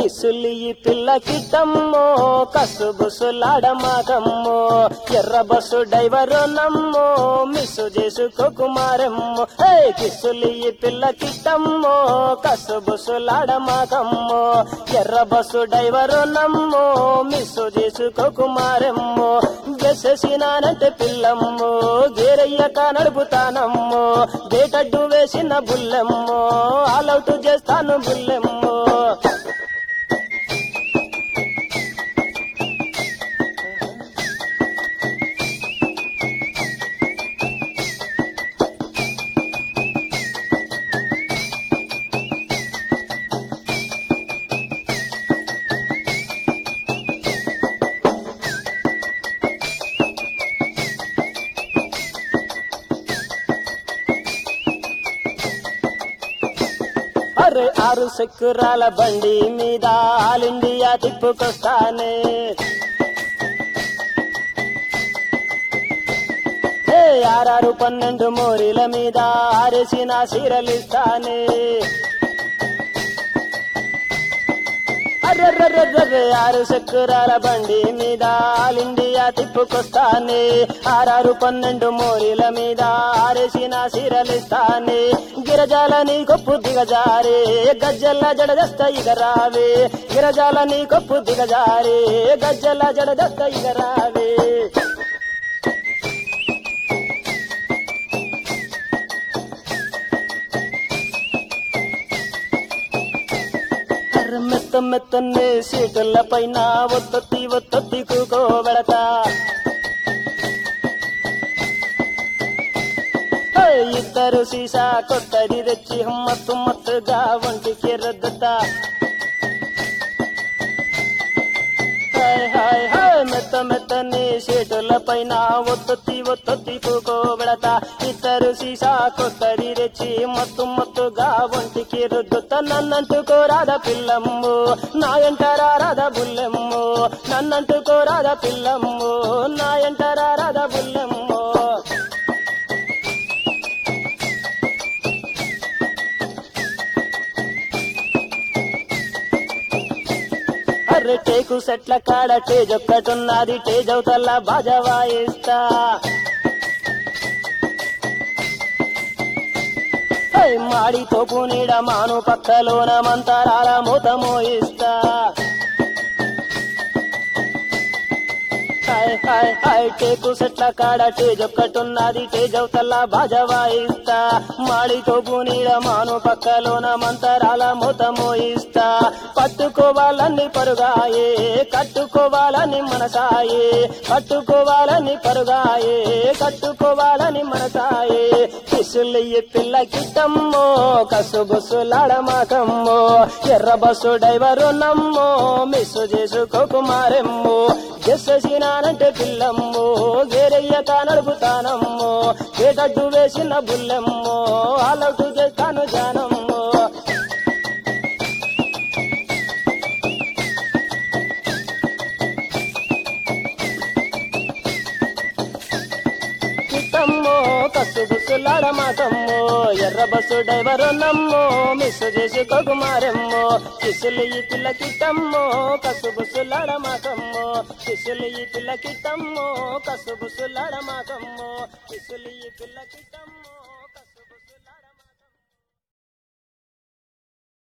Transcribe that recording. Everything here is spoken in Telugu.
కిసులి పిల్ల కిట్టమ్మో కసుబుసులాడమాకమ్మో ఎర్ర బస్సు డ్రైవరు నమ్మో మిస్సు చేసుకోకుమారమ్మో కిసులి పిల్ల కిట్టమ్మో కసుబుసులాడమాకమ్మో ఎర్ర బస్సు డ్రైవరు నమ్మో మిస్సు చేసుకోకుమారమ్మో గెససినానంటే పిల్లమ్మో గేరయ్యక నడుపుతానమ్మో గేటడ్డు వేసిన బుల్లెమ్మో ఆలౌట్ చేస్తాను బుల్లెమ్మో అరే 6 చక్రాల బండి మీద ఆల్ ఇండియా తిప్పుకొస్తానే 6 12 మోరీల మీద ఆరేసిన సీరలిస్తానే అర్రర్రర్రర్రే 6 చక్రాల బండి మీద ఆల్ ఇండియా తిప్పుకొస్తానే 6 12 మోరీల మీద ఆరేసిన సీరలిస్తానే గిరజాలని కొప్పు దిగజారే గజ్జల్ల జడదస్త ఇగరావే గిరజాలని కొప్పు దిగజారే గజ్జల్ల జడదస్త ఇగరావే మెత్త మెత్తన్నే సీటుల పైన ఒత్తొత్తి కూకోబెడతా ఇద్దరు సీసా కొత్తది తెచ్చి మత్తుగా ఒంటికి రుద్దుతా మెత్త మెత్తని సీటుల పైన ఒత్తొత్తి కూకోబెడతా ఇద్దరు సీసా కొత్తది తెచ్చి మత్తుగా ఒంటికి రుద్దుతా నన్నంటుకోరాద పిల్లమ్ము నా ఎంటరాద బుల్లెమ్ము నన్నంటుకోరాద పిల్లమ్ము నా ఎంటరాద బుల్లెమ్ము టేకు సెట్ల కాడ టేజ్ ఒక్కటున్నది టేజ్ అవుతల్లా బాజా వాయిస్తా మాడి తోపు నీడ మాను పక్కలోన మంతరాల మూత మోయిస్తా టేకు సెట్ల కాడ టేజ్ ఒక్కటున్నది టేజ్ అవుతల్లా బాజా వాయిస్తా మాడి తోపు నీడ మాను పక్కలోన మంతరాల మూత మోయిస్తా పట్టుకోవాలని పరుగాయే కట్టుకోవాలని మనసాయే పట్టుకోవాలని పరుగాయే కట్టుకోవాలని మనసాయే కిసులయ్య పిల్ల కిట్టమ్మో కసుబుసులాడమాకమ్మో ఎర్ర బస్సు డ్రైవరు నమ్మో మిస్సు చేసుకోకుమారెమ్మో గెససినానంటే పిల్లమ్మో గేరయ్యక నడుపుతానమ్మో గేటడ్డు వేసిన బుల్లెమ్మో ఆలౌట్ చేస్తాను జానమ్మో కిట్టమ్మో కసుబుసులాడమాకమ్మో ఎర్ర బస్సు డ్రైవరు నమ్మో మిస్సు చేసుకోకుమారెమ్మో కిసులు ఈ పిల్ల కిట్టమ్మో కసుబుసులాడమాకమ్మో కిసులు ఈ పిల్ల కిట్టమ్మో కసుబుసులాడమాకమ్మో కిసులు ఈ పిల్ల కిట్టమ్మో